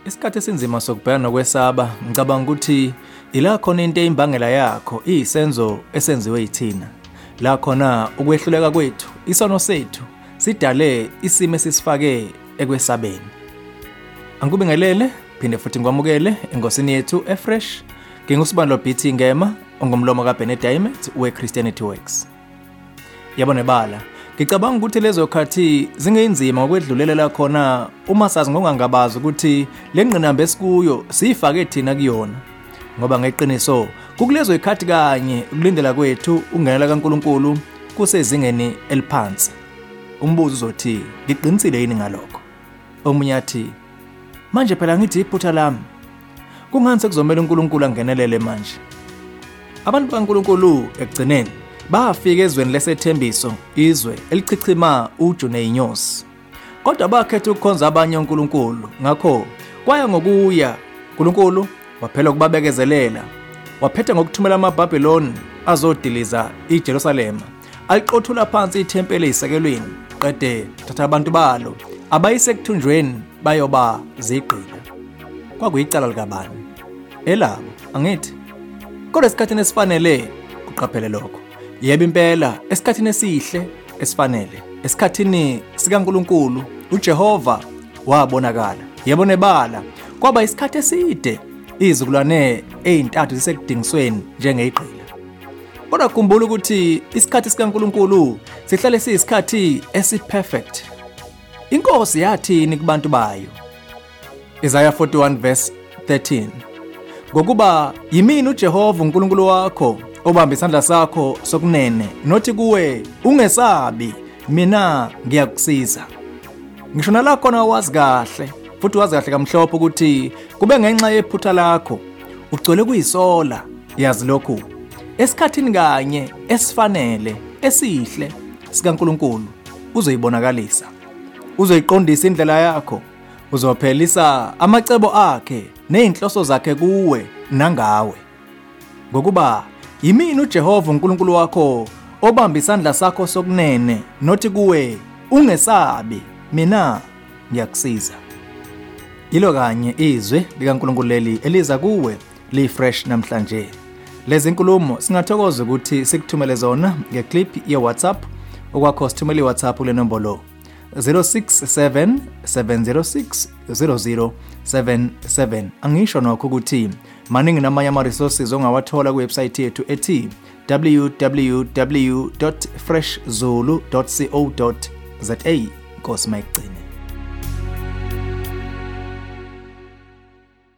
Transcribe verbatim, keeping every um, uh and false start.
Isikhathi esinzima sokubhekana nokwesaba ngicabanga ukuthi ila khona into eyimbangela yakho iyisenzo esenziwe yithina. La khona ukwehluleka kwethu, isono sethu sidale isimo esisifake ekwesabeni. Angikubingelele phinde futhi ngikwamukele engosini yethu eFresh. Ngingusibandlo B T Ngema ongumlomo kaBenedict weChristianity Works. Yabona bala, ngicabanga ukuthi lezo khathi zingeyinzima ngokwedlulelela khona uma sazi ngongangabaza ukuthi lengqinamba esikuyo siyifake thina kuyona. Ngoba ngeqiniso kukulezo ikhathi kanye ukulindela kwethu ungenela kaNkulunkulu kusezingeni eliphansi. Umbuzo uzothi ngiqinisile yini ngalokho? Omunye athi manje phela ngithi iphutha lami kungani sekuzomela uNkulunkulu angenelele manje? Abantu kaNkulunkulu ekugcineni bafika ezweni lesethembiso, izwe elichichima uju neinyosi. Kodwa bakhetha ukukhonza abanye uNkulunkulu. Ngakho kwaya ngokuya uNkulunkulu waphela ukubabekezelela. Waphetha ngokuthumela amaBhabheloni azodiliza iJerusalema. Aliqothula phansi ithempeli eyisekelweni. Qede thatha abantu balo abayise kuthunjweni bayoba ziqila. Kwakuyicala likabani? Elabo, angithi. Kodwa esikhathini esifanele uqaphele lokho. Yebo impela esikhathini esihle esifanele, esikhathini sikaNkulunkulu uJehova wabonakala. Yebo nebala kwaba isikhathi eside izikulwane ezintathu zisekudingisweni njengeyiqila. Kodwa khumbula ukuthi isikhathi sikaNkulunkulu sihlale siyisikhathi esiperfect. Inkosi yathini kubantu bayo? Isaiah forty-one verse thirteen. Ngokuba yimini uJehova uNkulunkulu wakho obamba isandla sakho sokunene, nothi kuwe ungesabi, mina ngiyakusiza. Ngisho nala khona wazi kahle futhi wazi kahle kamhlophe ukuthi kube ngenxa yephutha lakho ugcwele kuyisola. Yazi lokhu, esikhathini kanye esifanele esihle sikaNkulunkulu uzoyibonakalisa, uzoyiqondisa indlela yakho, uzophelisa amacebo akhe nezinhloso zakhe kuwe nangawe. Ngokuba yimini uJehova uNkulunkulu wakho obamba isandla sakho sokunene, nothi kuwe ungesabi, mina ngiyakusiza. Yilo kanye izwi likaNkulunkulu leli eliza kuwe liFresh namhlanje. Lezi nkulumo singathokoza ukuthi sikuthumele zona ngeclip ye WhatsApp. Okwakho sithumele iWhatsApp kule nombolo zero six seven seven zero six zero zero seven seven. Angisho nokho ukuthi maningi namanye ama resources ongawathola ku website yethu ethi w w w dot fresh zulu dot co dot za. Nkosi mayigcine.